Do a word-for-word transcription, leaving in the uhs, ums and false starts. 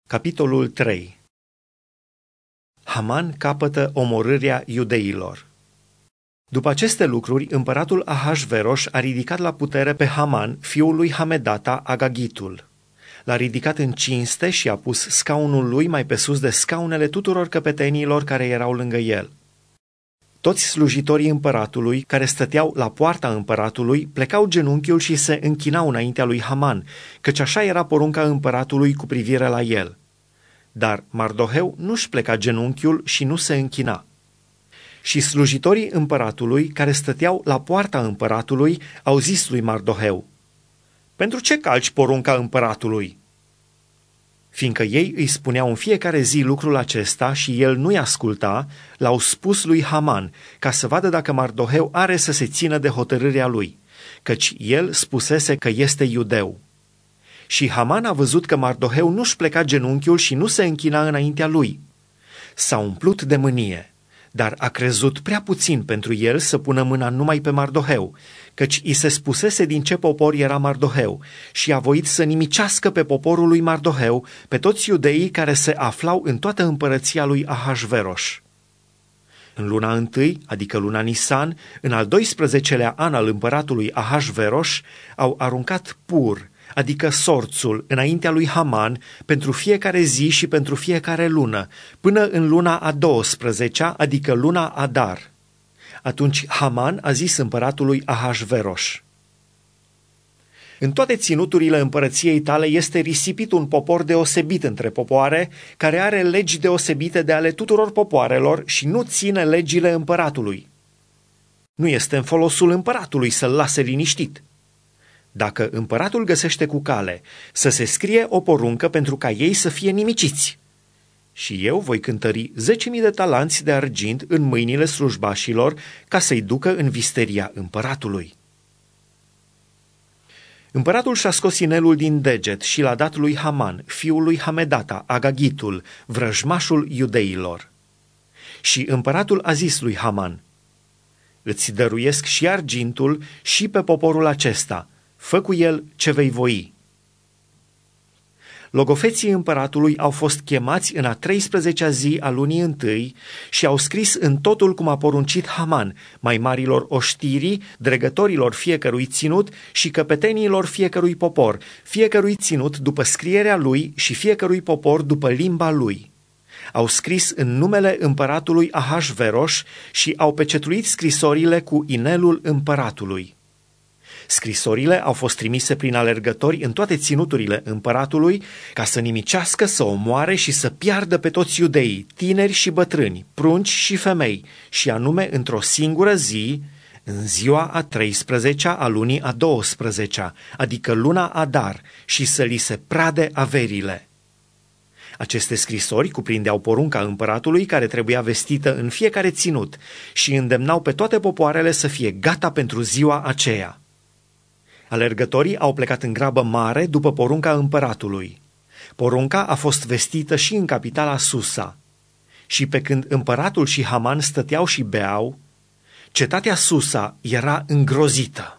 Capitolul trei. Haman capătă omorârea iudeilor. După aceste lucruri, împăratul Ahasveros a ridicat la putere pe Haman, fiul lui Hamedata, Agagitul. L-a ridicat în cinste și a pus scaunul lui mai pe sus de scaunele tuturor căpetenilor care erau lângă el. Toți slujitorii împăratului, care stăteau la poarta împăratului, plecau genunchiul și se închinau înaintea lui Haman, căci așa era porunca împăratului cu privire la el. Dar Mardoheu nu-și pleca genunchiul și nu se închina. Și slujitorii împăratului, care stăteau la poarta împăratului, au zis lui Mardoheu: „Pentru ce calci porunca împăratului?” Fiindcă ei îi spuneau în fiecare zi lucrul acesta și el nu-i asculta, l-au spus lui Haman, ca să vadă dacă Mardoheu are să se țină de hotărârea lui, căci el spusese că este iudeu. Și Haman a văzut că Mardoheu nu-și pleca genunchiul și nu se închina înaintea lui. S-a umplut de mânie, dar a crezut prea puțin pentru el să pună mâna numai pe Mardoheu, căci i se spusese din ce popor era Mardoheu și a voit să nimicească pe poporul lui Mardoheu, pe toți iudeii care se aflau în toată împărăția lui Ahasveros. În luna întâi, adică luna Nisan, în al doisprezecelea an al împăratului Ahasveros, au aruncat pur, adică sorțul, înaintea lui Haman pentru fiecare zi și pentru fiecare lună, până în luna a douăsprezecea, adică luna Adar. Atunci Haman a zis împăratului Ahasveros: „În toate ținuturile împărăției tale este risipit un popor deosebit între popoare, care are legi deosebite de ale tuturor popoarelor și nu ține legile împăratului. Nu este în folosul împăratului să-l lase liniștit. Dacă împăratul găsește cu cale să se scrie o poruncă pentru ca ei să fie nimiciți, și eu voi cântări zece mii de talanți de argint în mâinile slujbașilor ca să-i ducă în visteria împăratului.” Împăratul și-a scos inelul din deget și l-a dat lui Haman, fiul lui Hamedata, Agagitul, vrăjmașul iudeilor. Și împăratul a zis lui Haman: „Îți dăruiesc și argintul și pe poporul acesta, fă cu el ce vei voi.” Logofeții împăratului au fost chemați în a treisprezecea zi a lunii întâi și au scris în totul cum a poruncit Haman, mai marilor oștirii, dregătorilor fiecărui ținut și căpetenilor fiecărui popor, fiecărui ținut după scrierea lui și fiecărui popor după limba lui. Au scris în numele împăratului Ahasveros și au pecetluit scrisorile cu inelul împăratului. Scrisorile au fost trimise prin alergători în toate ținuturile împăratului, ca să nimicească, să omoare și să piardă pe toți iudeii, tineri și bătrâni, prunci și femei, și anume într-o singură zi, în ziua a treisprezecea a lunii a douăsprezecea, adică luna Adar, și să li se prade averile. Aceste scrisori cuprindeau porunca împăratului care trebuia vestită în fiecare ținut și îndemnau pe toate popoarele să fie gata pentru ziua aceea. Alergătorii au plecat în grabă mare după porunca împăratului. Porunca a fost vestită și în capitala Susa. Și pe când împăratul și Haman stăteau și beau, cetatea Susa era îngrozită.